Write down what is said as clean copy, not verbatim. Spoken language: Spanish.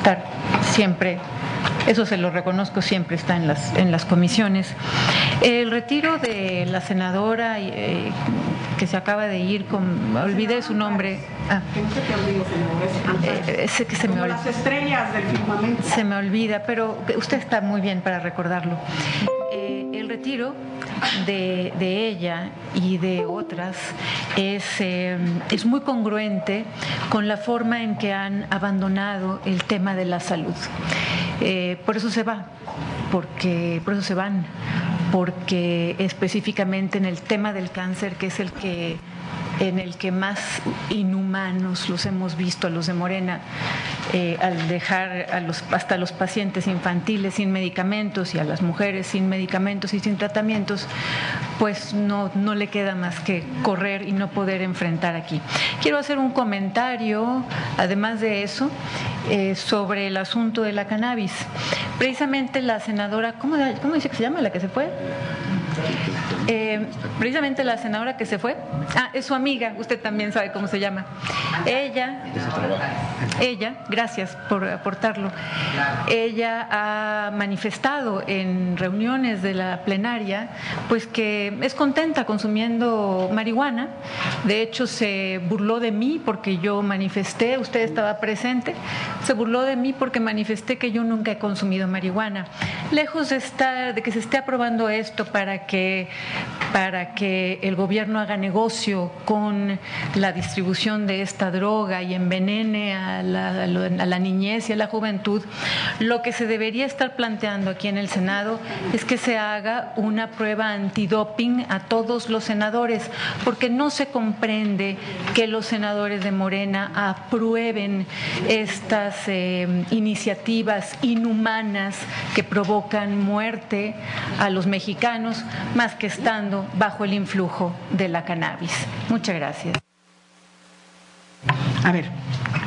estar siempre. Eso se lo reconozco, siempre está en las comisiones. El retiro de la senadora que se acaba de ir, olvidé su nombre. Que no se te olvide, Sé que se me olvida. Las estrellas del firmamento. Se me olvida, pero usted está muy bien para recordarlo. El retiro de ella y de otras es muy congruente con la forma en que han abandonado el tema de la salud. Por eso se va, por eso se van, porque específicamente en el tema del cáncer, que es en el que más inhumanos los hemos visto a los de Morena, al dejar hasta los pacientes infantiles sin medicamentos y a las mujeres sin medicamentos y sin tratamientos, pues no le queda más que correr y no poder enfrentar aquí. Quiero hacer un comentario, además de eso, sobre el asunto de la cannabis. Precisamente la senadora, ¿cómo dice que se llama la que se fue? Precisamente la senadora que se fue, es su amiga, usted también sabe cómo se llama. Ella, gracias por aportarlo, ella ha manifestado en reuniones de la plenaria pues que es contenta consumiendo marihuana. De hecho se burló de mí porque yo manifesté, usted estaba presente, se burló de mí porque manifesté que yo nunca he consumido marihuana. Lejos de que se esté aprobando esto para que el gobierno haga negocio con la distribución de esta droga y envenene a la niñez y a la juventud, lo que se debería estar planteando aquí en el Senado es que se haga una prueba antidoping a todos los senadores, porque no se comprende que los senadores de Morena aprueben estas iniciativas inhumanas que provocan muerte a los mexicanos, más que estando bajo el influjo de la cannabis. Muchas gracias. A ver,